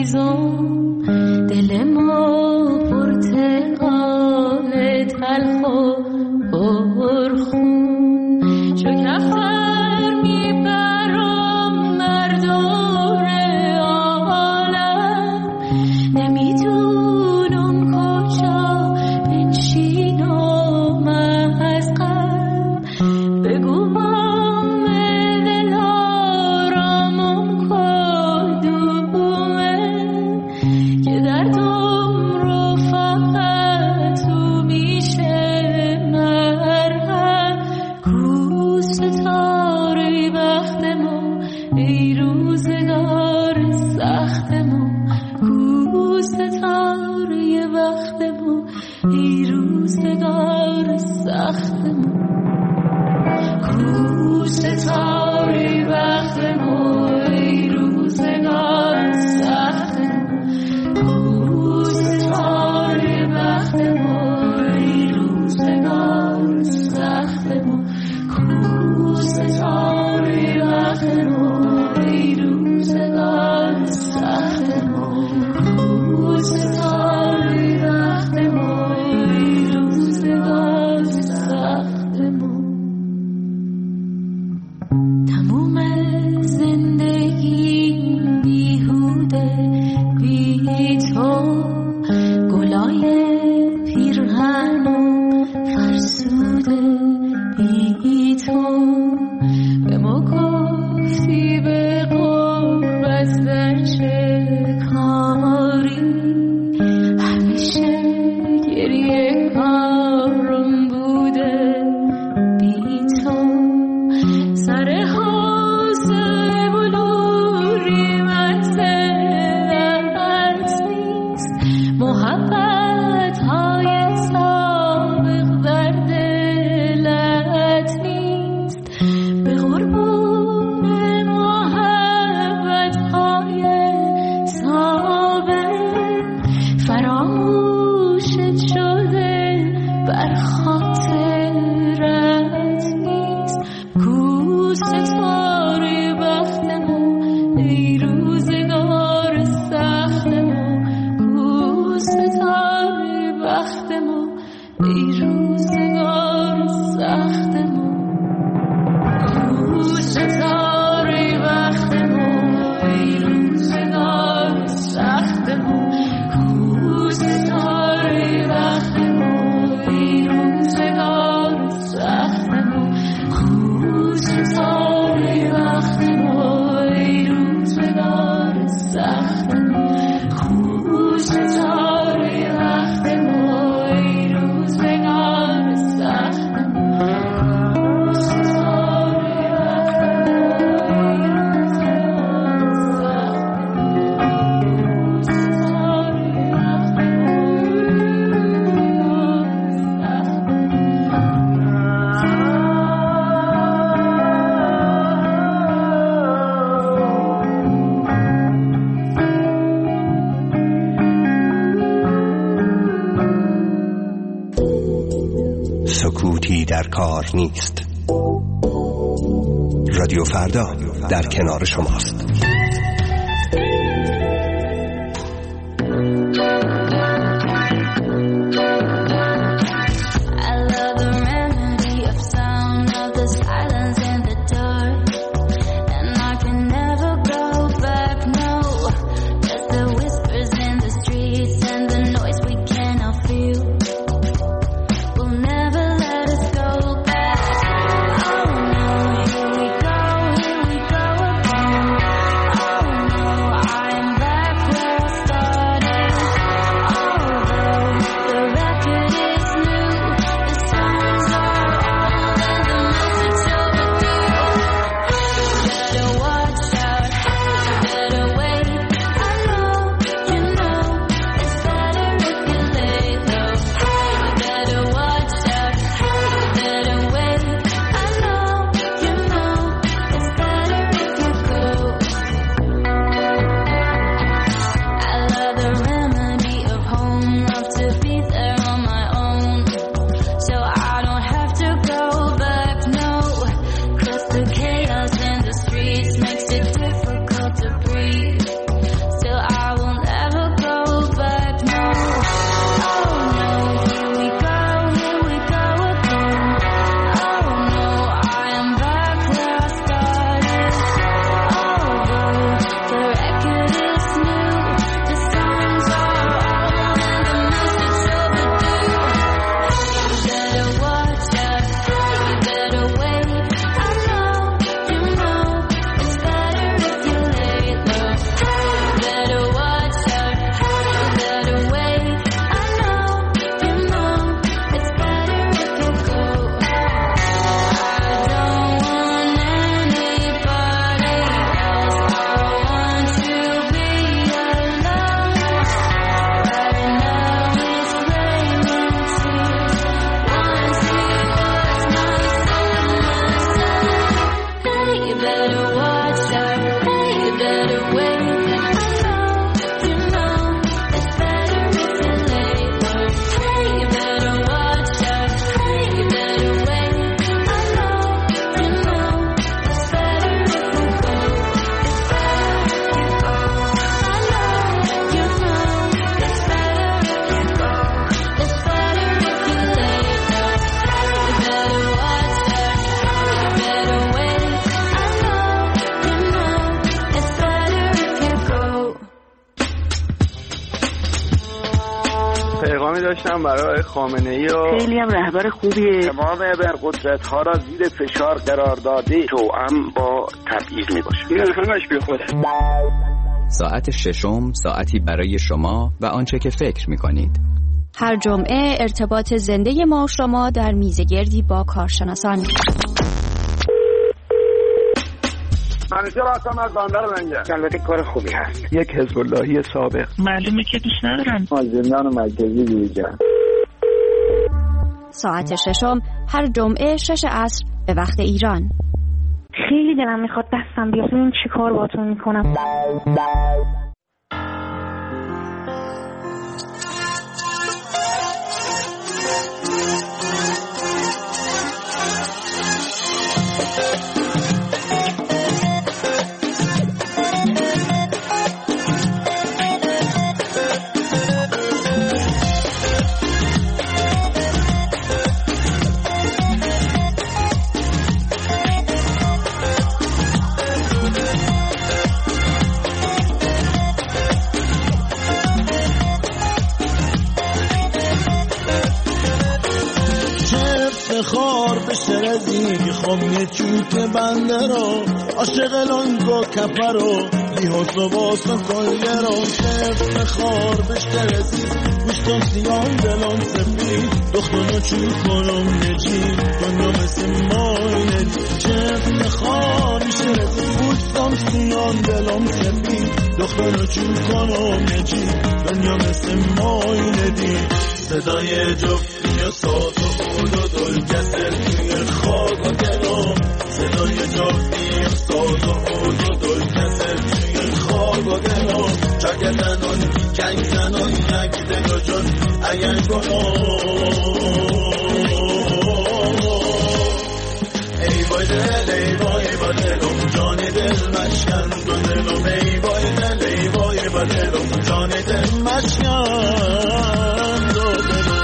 هیزم دل ما پرتقال تلخ و پرخون چو کفتر میبرم بر دور عالم نمیدونم کجا بنشینم از غم بگو بام دل آرامم کدومه که دردم رو فقط تو میشه مرهم کو ستاره بخت ما ای روزگار سخت ما کو ستاره بخت ما ای روزگار سخت ما کو ستاره بخت ما ای روزگار سخت ما کو ستاره بخت ما ای روزگار سخت ما کو ستاره بخت ما ای روزگار سخت ما کو ستاره بخت ما ای روزگار سخت ما تموم زندگی بیهوده بی تو گلای پیرهنم فرسوده بی تو به ما گفتی به قربت در چه کاری همیشه گریه کارم بوده بی تو سر حوزه بلوری متنت نیست محبت های سابق در دلت نیست به قربون محبت های سابق فراموشت شده بر خاطرت نیست کو ستاره بخت ما ای روزگار سخت ما کو ستاره بخت ما ای روزگار سخت ما کو ستاره بخت ما ای روزگار سخت ما کو ستاره بخت ما ای روزگار سخت ما کو ستاره بخت ما ای روزگار سخت ما کو ستاره بخت ما ای روزگار سخت ما کو ستاره سکوتی در کار نیست. رادیو فردا در کنار شماست. پیغامی داشتم برای خامنه‌ای و خیلی هم رهبر خوبیه. تمام ابرقدرت‌ها را زیر فشار قرار داده، توأم با تبعیض میباشه. این همش بیخوده. ساعت ششم، ساعتی برای شما و آنچه که فکر می‌کنید. هر جمعه ارتباط زنده ما و شما در میزگردی با کارشناسان. منیژه راستم از باندر منجه. البته کار خوبی هست. یک حزب اللهی سابق. معلومه که دوست ندارم. زندان مرکزی بیرجن. ساعت ششم هر جمعه 6 عصر به وقت ایران. خیلی دلم میخواد دستم بیاد ببین چی کار باهاتون میکنم. خار به شرزی میخوام یه چوت بنده رو عاشق لانگو کپر رو لیحاس و باس و کلگه رو شفت خار به شرزی گوشتم سیان دلان سفید دختانو چو کنم نجی دنیا مثل ماینه شفت خار به شرزی گوشتم سیان دلان سفید دختانو چو کنم نجی دنیا مثل ماینه دی صدای جفتی و ساز و خود و دل کسر توی خاک و دلم صدای جفتی و ساز و خود و دل کسر توی خاک و دلم چکه زنان کنگ زنان یک دل جان اگر ای وای دل ای وای دلم جان دل مشکن دو دلم ای وای دل ای وای دلم جان دل مشکن دو دلم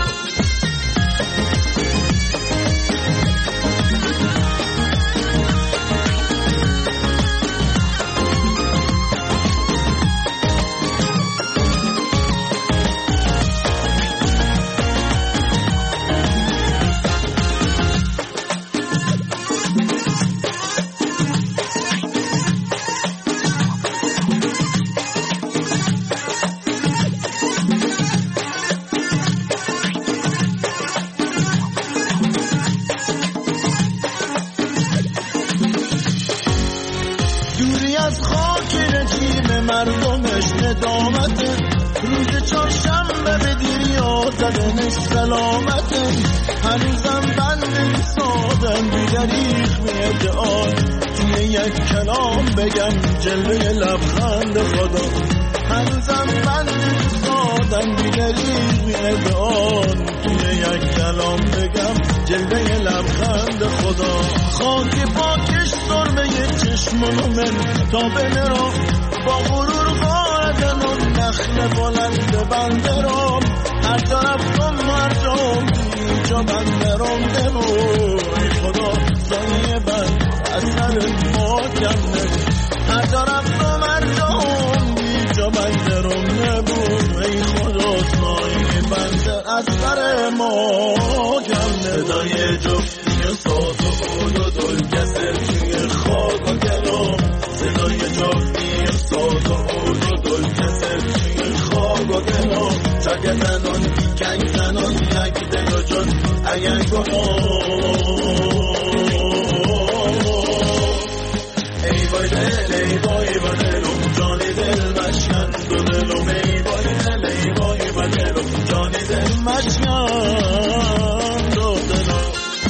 مردمش ندامته روز چهارشنبه به دیریا زدنش سلامته هنوزم بند سادم بیدریخ میده آن توی یک کلام بگم جلوه لبخند خدا هنوزم بند سادم بیدریخ میده آن توی یک کلام بگم جلوه لبخند خدا خاک پاکش سرمه چشمونو من تا بنرا با غرور قادم و نخل بلند بندرم هر طرف کن مردم اینجا بندرم نمو ای خدا زنی بند اثر ما کم هر طرف کن مردم اینجا بندرم نمو ای خدا زنی بند اثر ما کم صدای جفتی و ساز و خود و دل کسر توی خاک و گلم صدای جفتی ساز و خود و دل کسر توی خاک و گلم چکه زنان کنگ زنان یک دل و جان اگر ای وای دل ای وای دلم جان دل مشکن دو دلم ای وای دل ای وای دلم جان دل مشکن دو دلم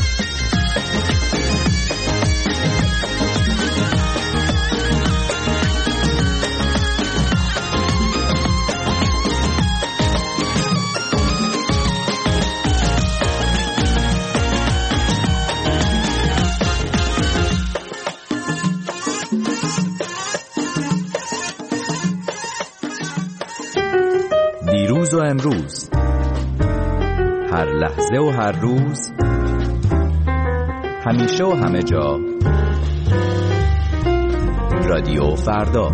دیروز و امروز، هر لحظه و هر روز، همیشه و همه جا، رادیو فردا.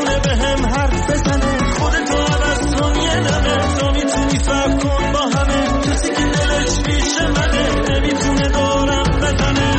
نتونه به هم حرف بزنه. خودتو عوض کن یه دمه، تو میتونی فهم کن با همه. کسی که دلش پیش منه نمیتونه دورم بزنه.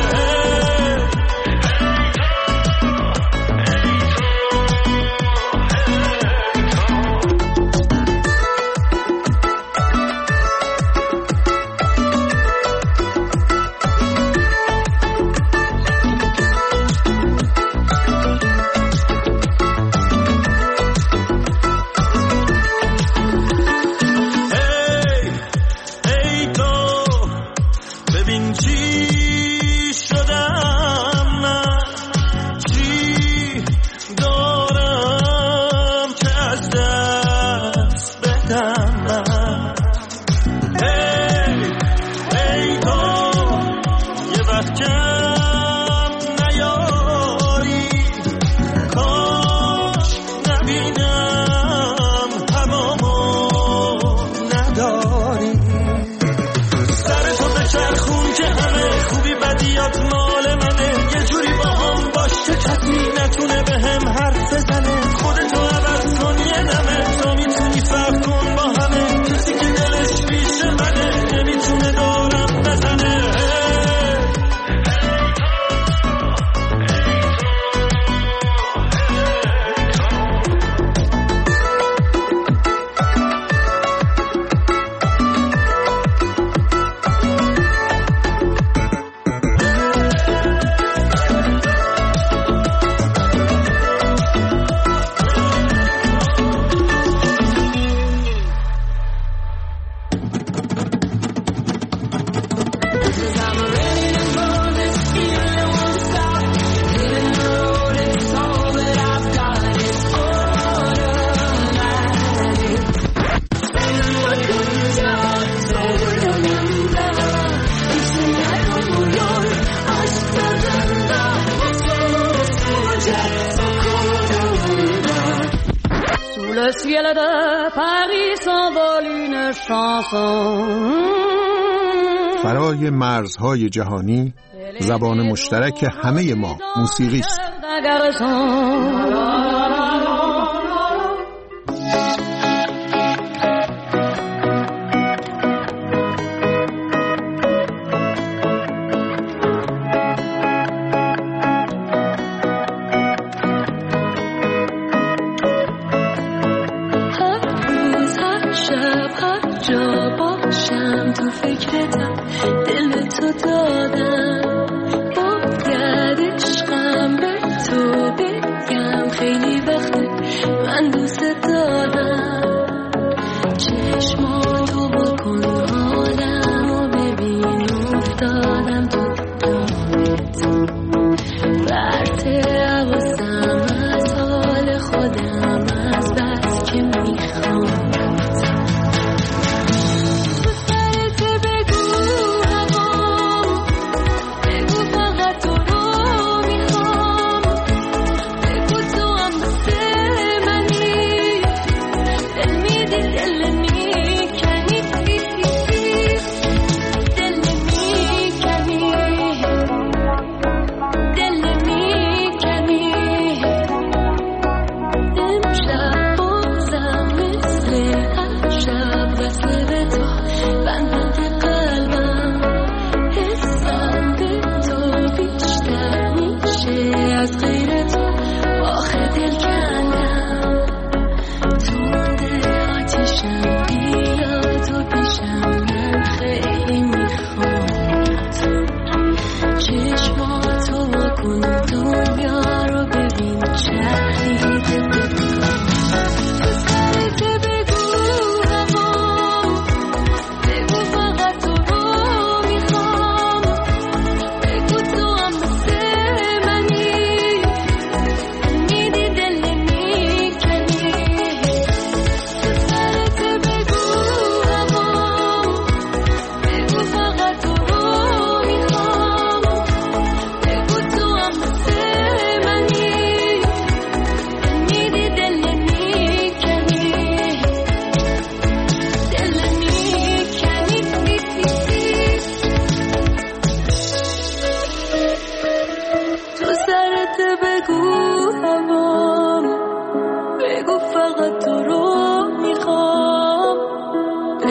فرای مرزهای جهانی زبان مشترک همه ما موسیقی است.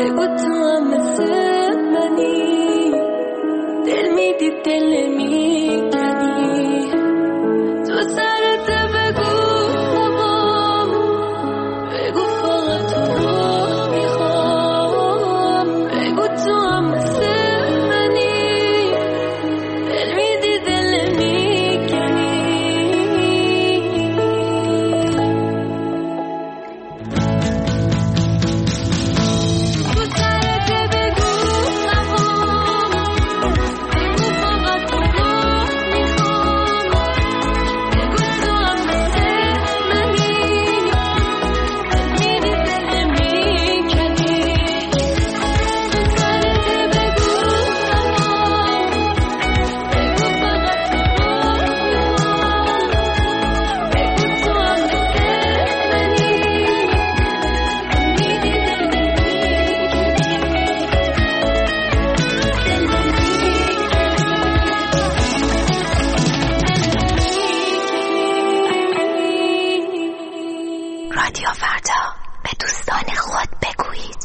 بگو تو هم مثل منی، دل میدی دل نمیکنی، تو سرت بگو هوام، بگو فقط تو میخوام، بگو تو هم مثل منی، دل میدی دل نمیکنی. رادیو فردا، به دوستان خود بگویید.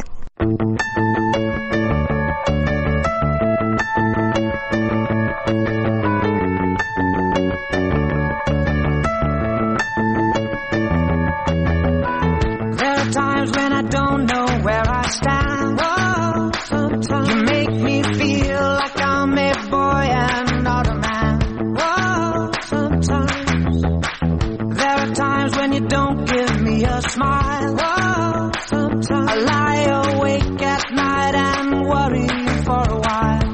There are times when I don't know where I stand. Sometimes you make me feel like I'm a boy and not a man. Sometimes there are times when you don't give me a smile. Sometimes I lie awake at night and worry for a while.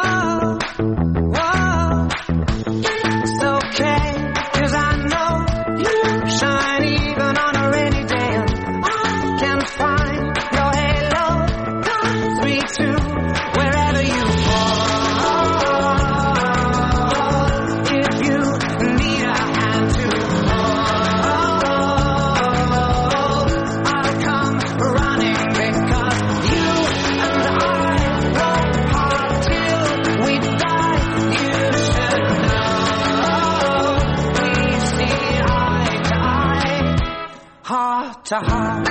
It's okay, 'cause I know you shine even on a rainy day, and I can find your halo guides me to wherever you fall. If you need a hand to hold, I'll come running, because you and I won't part till we die. You should know we see eye to eye, heart to heart.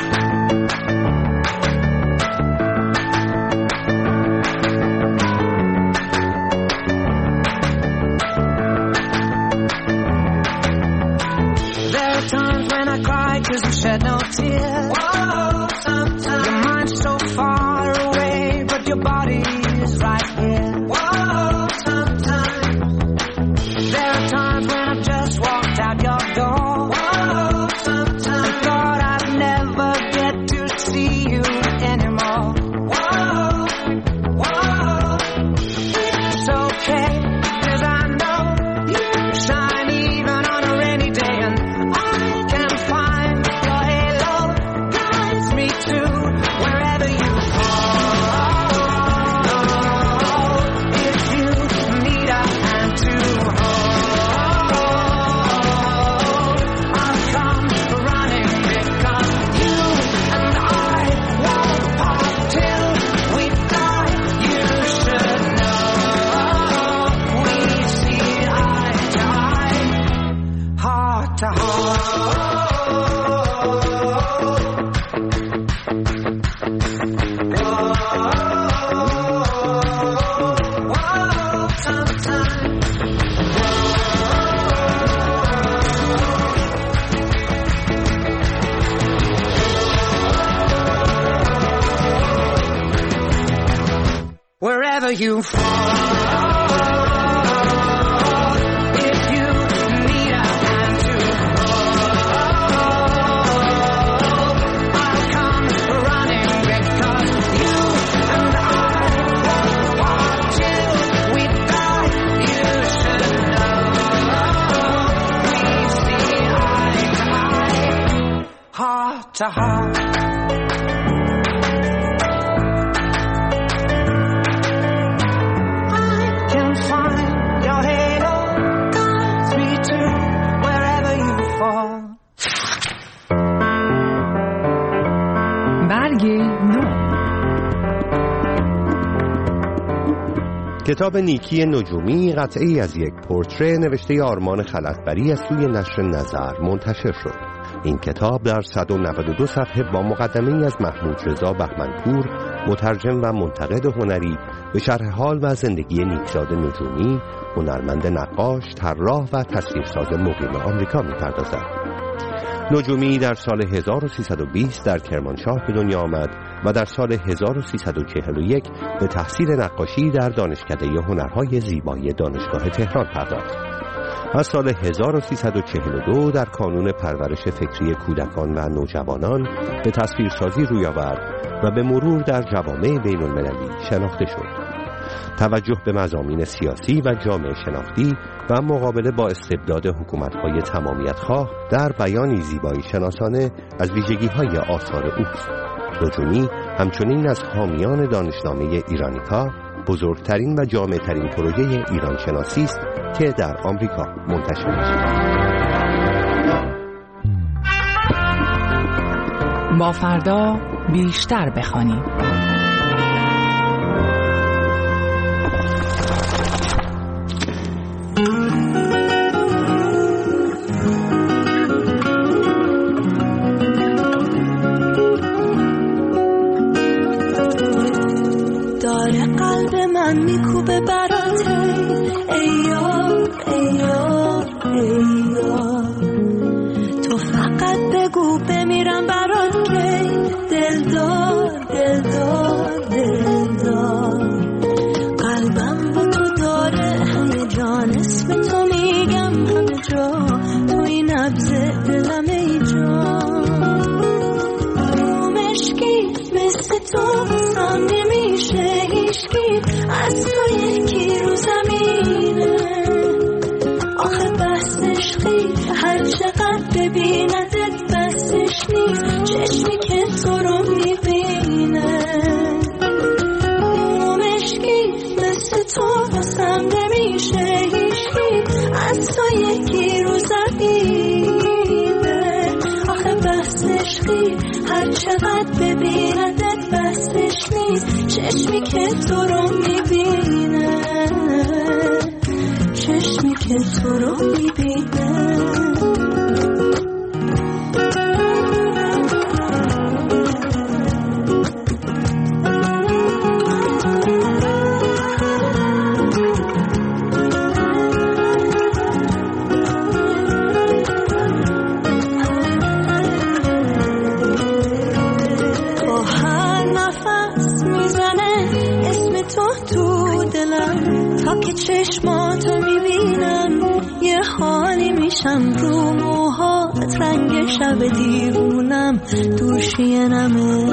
There are times when I cry 'cause you shed no tears. Sometimes your mind's so far away, but your body is right here. Sometimes there are times when I've just walked out your door. Sometimes I thought I'd never get to see you anymore. It's okay, 'cause I know you shine even on a rainy day, and I can find your halo guides me to wherever you fall. If you need a hand to hold, I'll come running, because you and I won't part till we die. You should know we see eye to eye, heart to heart. Wherever you fall, if you need a hand to hold, I'll come running, because you and I won't part till we die. You should know we see eye to eye, heart to heart. برگ نو. کتاب نیکی نجومی قطعه‌ای از یک پورتره نوشته آرمان خلعتبری از سوی نشر نظر منتشر شد. این کتاب در 192 صفحه با مقدمه‌ای از محمود رضا بهمنپور، مترجم و منتقد هنری، به شرح حال و زندگی نیکزاد نجومی، هنرمند نقاش، طراح و تصویرساز مقیم آمریکا می‌پردازد. نجومی در سال 1320 در کرمانشاه به دنیا آمد و در سال 1341 به تحصیل نقاشی در دانشکده هنرهای زیبایی دانشگاه تهران پرداخت. از سال 1342 در کانون پرورش فکری کودکان و نوجوانان به تصویرسازی روی آورد و به مرور در جوامع بین المللی شناخته شد. توجه به مضامین سیاسی و جامعه شناختی و مقابله با استبداد حکومت‌های تمامیت‌خواه در بیانی زیبایی شناسانه از ویژگی‌های آثار اوست. نجومی همچنین از حامیان دانشنامه ایرانیکا، بزرگترین و جامع‌ترین پروژه ایران شناسی است که در آمریکا منتشر می‌شود. با فردا بیشتر بخوانید. داره قلب من میکوبه براته، ای یار ای یار ای یار، تو فقط بگو بمیرم برات که دلدار دلدار دلدار. قلبم با تو داره همه جان، اسم تو میگم همه جا، تو این نبض دلم ای جان. مشکی مثل تو بسام نمیشه هیچکی، از تو یکی رو زمینه. آخه بس عشقی هر چقدر ببیندت بسش نیست، چشمی که تو رو میبینه. مشکی مثل تو بسام نمیشه هیچکی، از تو یکی رو زمینه. آخه بس عشقی هر چقدر ببیندت بسش نیست، چشمی که تو رو میبینه، چشمی که تو رو میبینه. چشماتو میبینم یه حالی میشم، رو موهات رنگ شب دیوونم دوشینمه.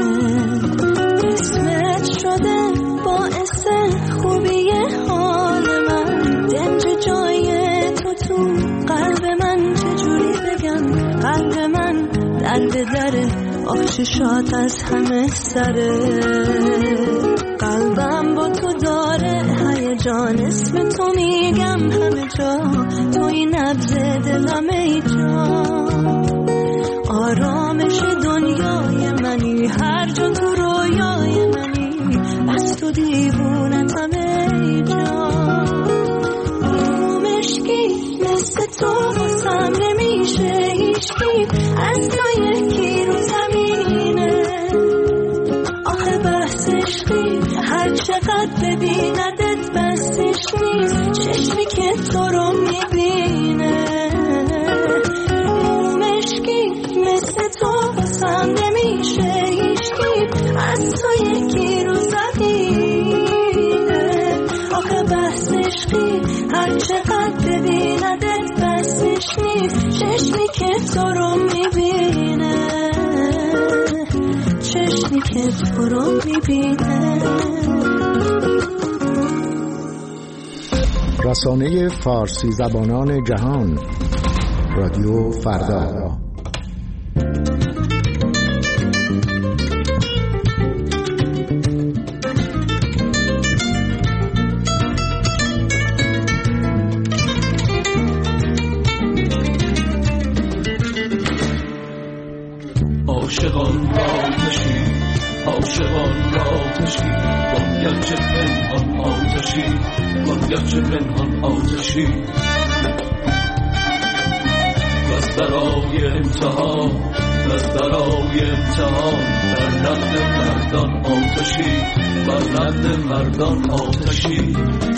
اسمت شده باعث خوبی حال من، دنج جای تو قلب من، چجوری بگم قلب من در به دره، آخ چشات از همه سره. قلبم با تو داره هیجان، اسم تو میگم همه جا، تو این نبض دلم ای جان. آرامش دنیای منی، هر جا تو رویای منی، بس تو دیوونتم ای جان. مشکی مثل تو بسام نمیشه هیچکی، از تو یکی رو زمینه. آخه بس عشقی هر چقدر ببیندت بسش نیست، چشمی که تو رو میبینه. مشکی مثل تو بسام نمیشه هیچکی، از تو یکی رو زمینه. آخه بس عشقی هر چقدر ببیندت بسش نیست، چشمی که تو رو میبینه، چشمی که تو رو میبینه. رسانه فارسی زبانان جهان، رادیو فردا. عاشقان آتشی، عاشقان آتشی، باید چه پنهان آتشی، باید چه پنهان آتشی. بس برای امتحان بس برای امتحان بر نقد مردان آتشی بر نقد مردان آتشی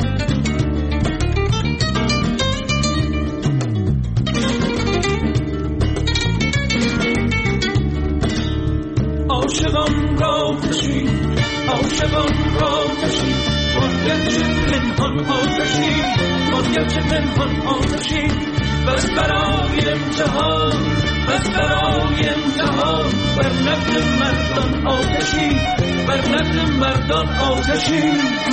عاشقان را آتشی عاشقان را آتشی باید چه پنهان آتشی باید چه پنهان آتشی بس برای امتحان بس برای امتحان بر نقد مردان آتشی بر نقد مردان آتشی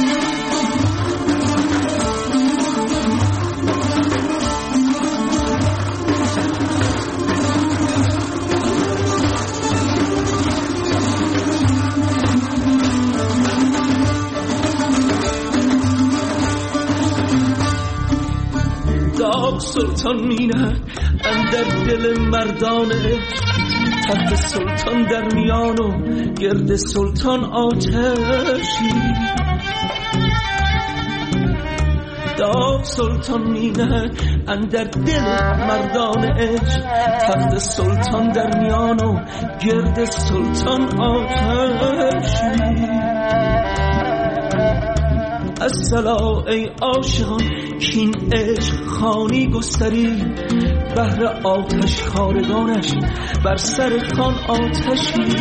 داغ سلطان مینه اندر دل مردانه تخت سلطان در میان و گرد سلطان آتشی داغ سلطان مینه اندر دل مردان عشق تخت سلطان در میان و گرد سلطان آتشی الصلا ای عاشقان کین عشق خانی گستری بهر آتش خارگانش بر سر خان آتشی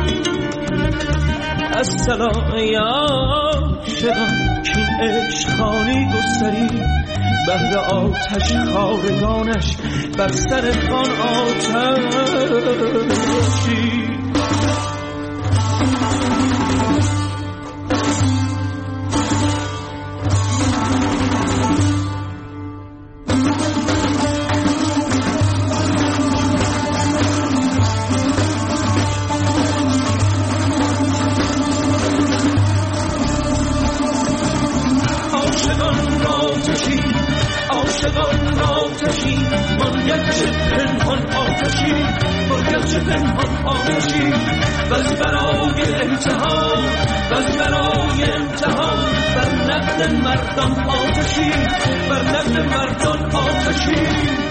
الصلا ای عاشقان کین عشق خانی گستری بهر آتش خارگانش بر سر خان آتشی بس برای امتحان بس برای امتحان بر نقد مردان آتشی بر نقد مردان آتشی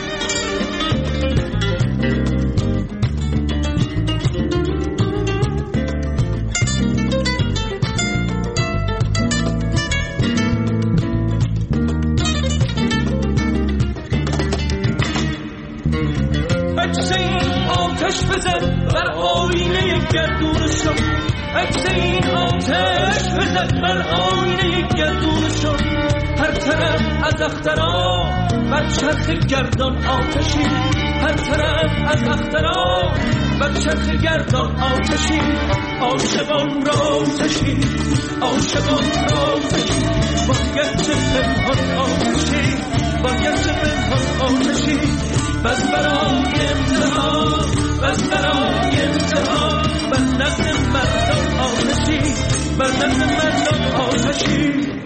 آتش بزن بر آینه گردونشون عکس این آتش بزن بر آینه گردونشون هر طرف از اخترا بر چرخ گردان آتشی هر طرف از اخترا بر چرخ گردان آتشی عاشقان را آتشی عاشقان را آتشی باید چه پنهان آتشی باید چه پنهان آتشی بس برای امتحان بس برای امتحان بر نقد مردان آتشی بر نقد مردان آتشی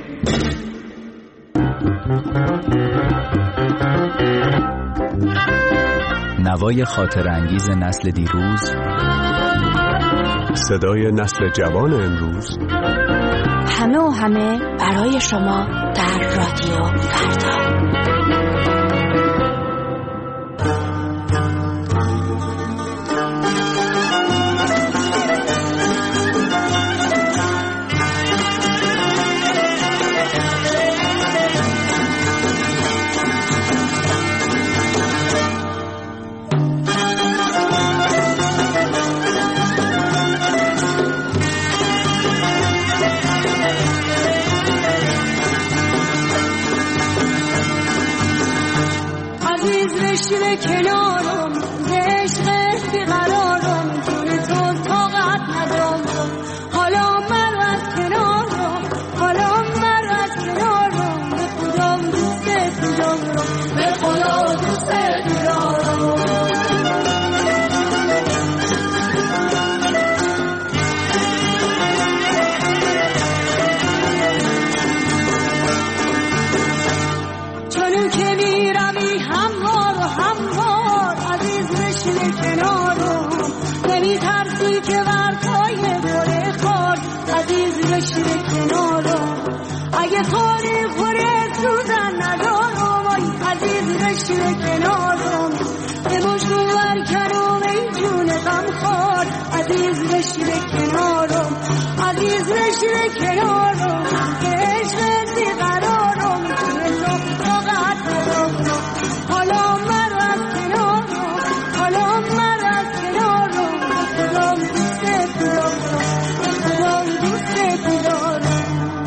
نوای خاطر انگیز نسل دیروز صدای نسل جوان امروز همه و همه برای شما در رادیو فردا رشته کنارم عشق بیقرارم جون تو طاقت ندارم حالا من از کنارم حالا من از کنارم به خدا دوست دارم به خدا دوست دارم چون که میرمی هموار عزیز بشین کنارم نمی ترسی که ورقای گل خار عزیز بشین کنارم اگه خاری خوره سوزن ندارم عزیز بشین کنارم عزیز بشینه کنارم که عشقت بیقرارم توی تو طاقت ندارم حالا مرا از کنارم حالا مرا از کنارم خودم دوست دارم خودم دوست دارم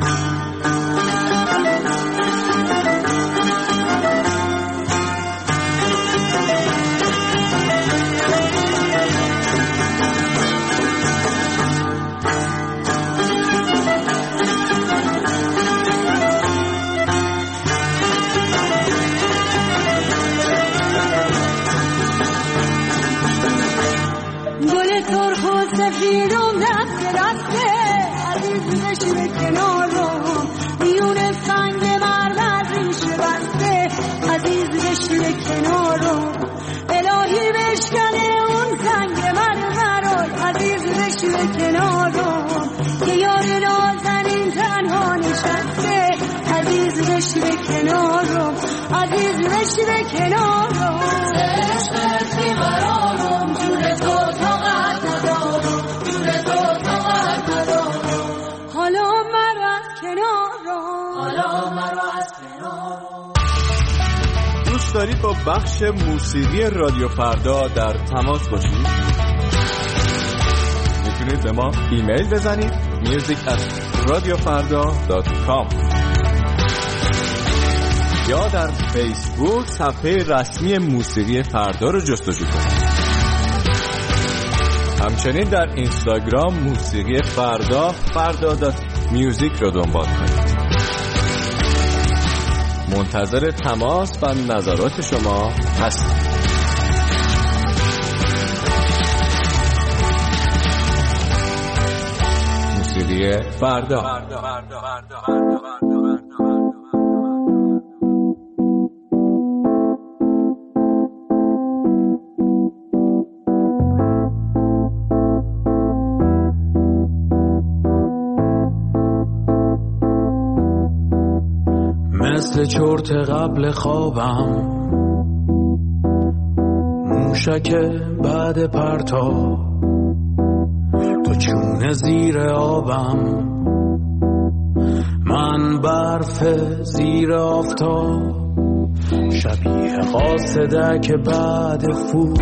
سفیدم دست دسته عزیز بشینه کنارم میونه سنگ مرمر ریشه بسته عزیز بشینه کنارم الهی بشکنه اون سنگ مرمر عزیز بشینه کنارم که یار نازنین تنها نشسته عزیز بشینه کنارم عزیز بشینه کنارم عشقت بیقرارم جون تو طاقت ندارم حالا مرا از کنارم حالا مرا از کنارم. دوست دارید با بخش موسیقی رادیو فردا در تماس باشید؟ میتونید به ما ایمیل بزنید music@radiofarda.com یا در فیسبوک صفحه رسمی موسیقی فردا رو جستجو کنید. همچنین در اینستاگرام موسیقی فردا.music رو دنبال کنید. منتظر تماس و نظرات شما هستم. موسیقی فردا. مثل چرت قبل خوابم موشک بعد پرتاب تو چونه زیر آبم من برف زیر آفتاب شبیه قاصدک بعد فوت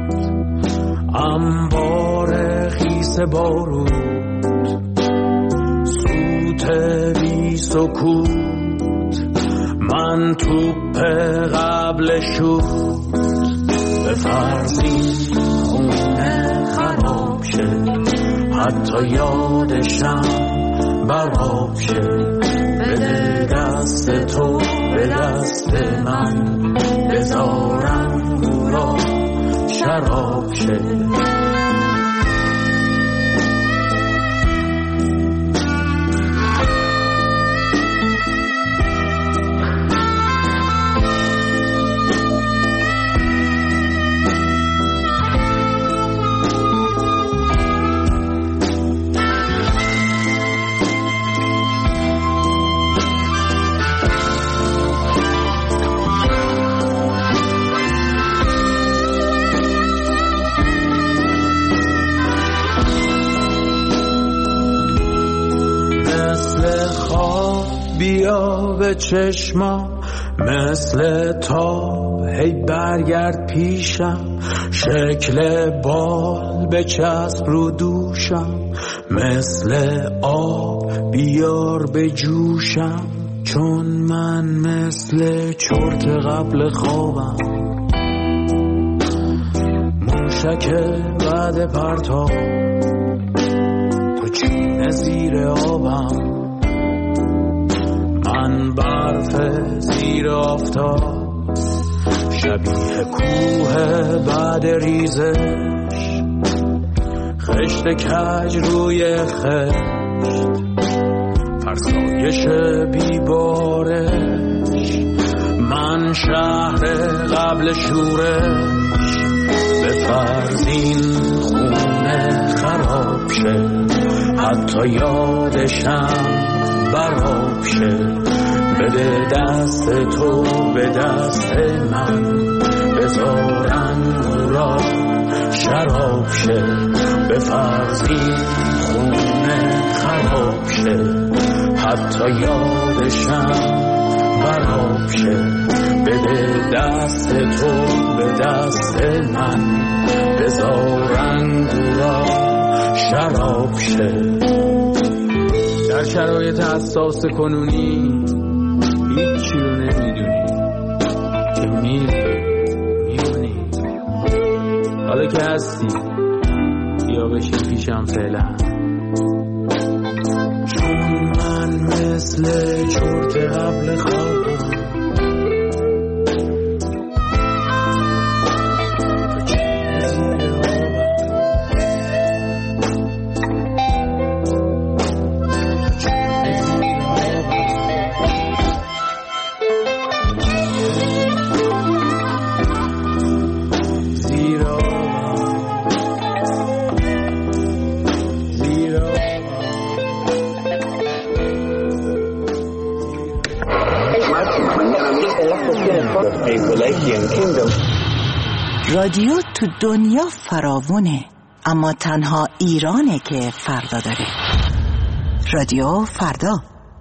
انبار خیس بارود سوت بی سکوت من توپ قبل شد به فرزین خونه خراب شه حتی یادشم براب شه بده دست تو به دست من بذارم را شراب شه بیا به چشمم مثل تا هی برگرد پیشم شکل بال به چسب رو دوشم مثل آب بیار به جوشم چون من مثل چرت قبل خوابم موشک بعد پرتاب تو چونه زیر آبم من برف زیر آفتاب شبیه کوه بعد ریزش خشت کج روی خشت فرسایش بیبارش من شهر قبل شورش به فرزین خونه خراب شه حتی یادشم براب شه بده دست تو به دست من بذارم را شراب شه به فرزین خونه خراب شه، حتی یادشم خراب شه. بده دست تو به دست من، بذار انگورا شراب شه. در شرایط حساس کنونی هیچی رو نمیدونی که میمونی. حالا که هستی بیا بشین پیشم فعلا، چون من مثل چرت قبل خوابم رادیو تو دنیا فراوونه، اما تنها ایرانه که فردا داره. رادیو فردا.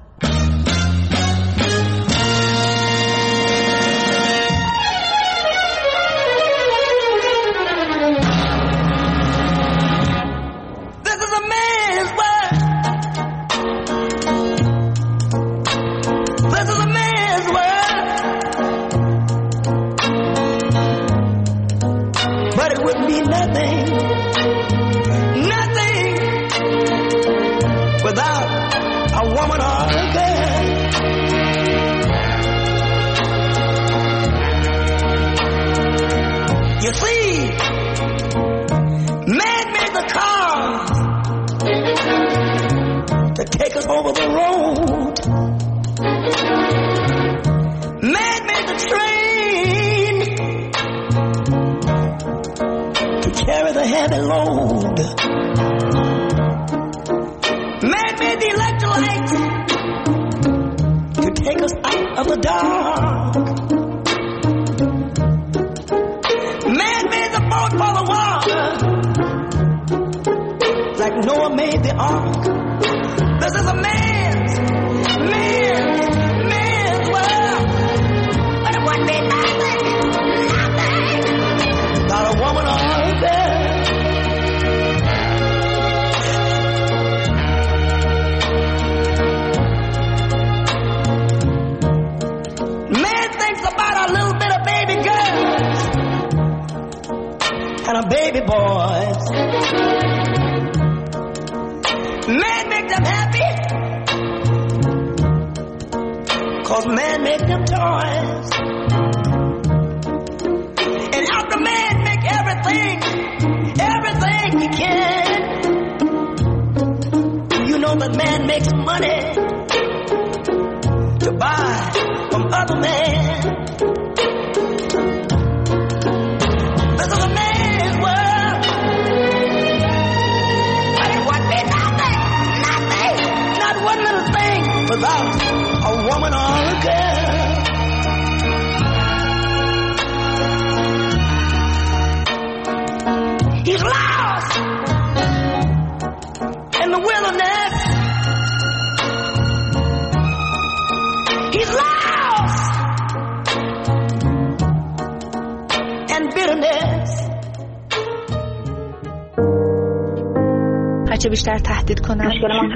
هرچه بیشتر تهدید کنن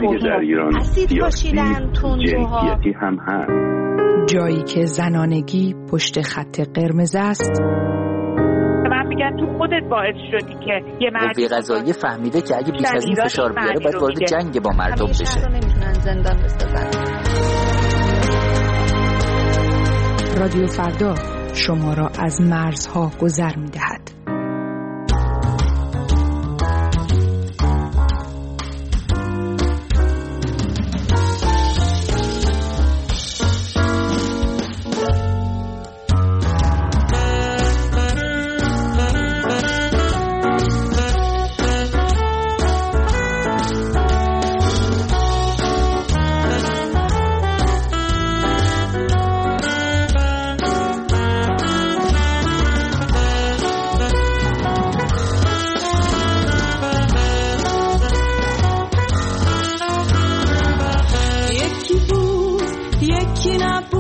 اسید پاشیدن تندروها هم هست. جایی که زنانگی پشت خط قرمز است. من میگم تو خودت باعث شدی که یه قوه قضاییه فهمیده که اگه بیش از این فشار بیاره باید وارد جنگ با مردم بشه. نمیتونن زندان بسازن. رادیو فردا شما را از مرزها گذر میدهد. یکی نبود